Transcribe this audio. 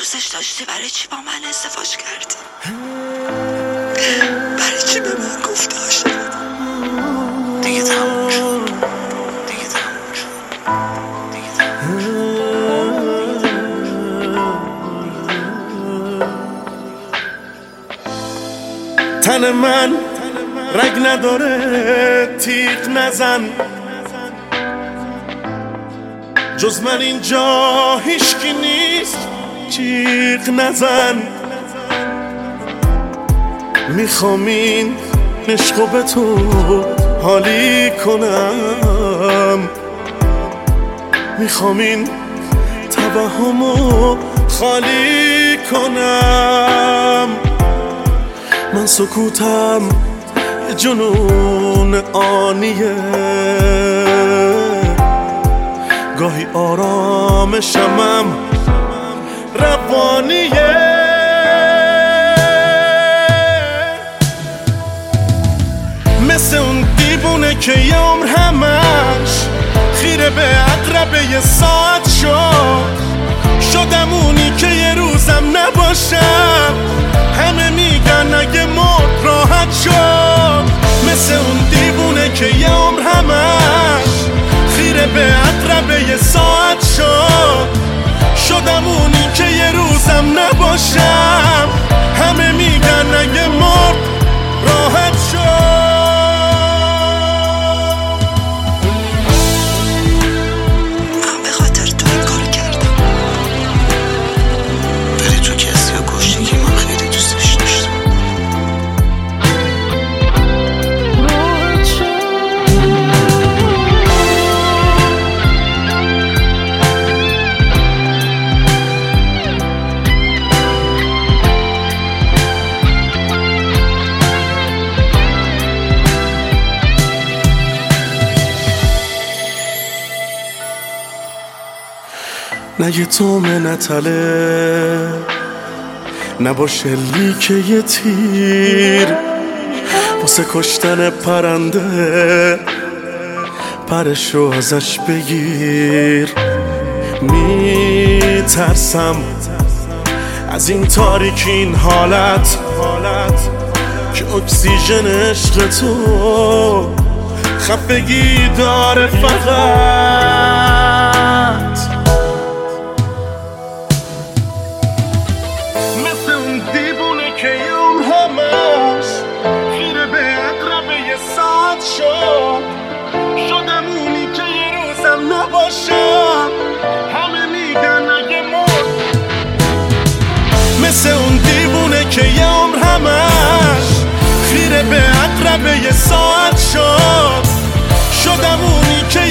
دوستش داشتی برای چی با من ازدواج کردی؟ برای چی به من گفتی عاشقم؟ دیگه تموم شد. تن من رگ نداره، تیغ نزن، جز من اینجا هیچکی نیست، جیغ نزن. میخوام این عشقو به تو حالی کنم، میخوام این توهمو خالی کنم. من سکوتم جنون آنیه، گاهی آرامشمم روانیه. مثل اون دیوونه که یه عمر همش خیره به عقربه یه ساعت شدم اونی که یه روزم نباشم. همه میگن اگه مرد راحت شد. مثل اون دیوونه که یه عمر همش خیره به عقربه یه ساعت شدم اونی که یه روزم نباشم. همه میگن اگه مرد راحت شد. من به خاطر تو این کارو کردم، ولی تو کسی رو کشتی که من خیلی دوستش داشتم. نه یه تومه نتله، نباشه لیک یه تیر واسه کشتن پرنده، پرشو ازش بگیر. میترسم از این تاریکی، این حالت که اکسیژن عشق تو خفگی داره فقط. مثل اون دیوونه که یوم همش خیره به عقربه یه ساعت شدم اونی که یه روزم نباشم. همه میگن اگه مرد. مثل اون دیوونه که یه عمر همش خیره به عقربه یه ساعت شدم اونی که